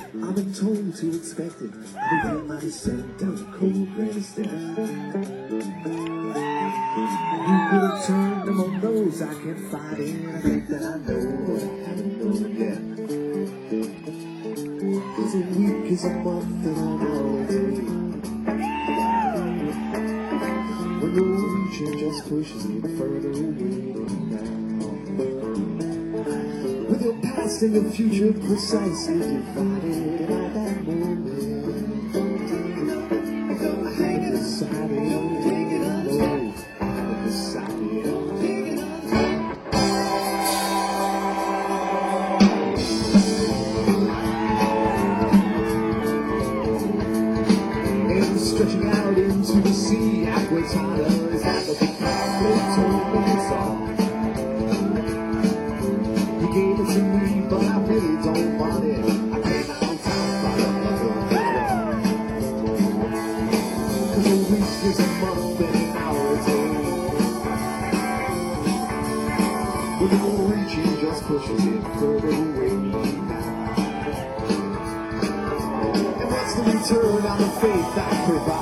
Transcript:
I've been told to expect it. I've been my descent down the cold granite steps. You could have turned them on those I can't fight in. I think that I know what I haven't known yet. As a week is a month and I'm all day. When the reaching just pushes me further away now. With your past and your future precisely divided at that moment, I haven't decided on taking it alone. I haven't decided on taking it alone. And stretching out into the sea, Aquatana is at the conflict told me it's all. You gave it to me, but I really don't want it. I came out on top, but I never got it. 'Cause a week is a month and an hour a day. When you're reaching just pushes it further away now. And what's the return on the faith I provide?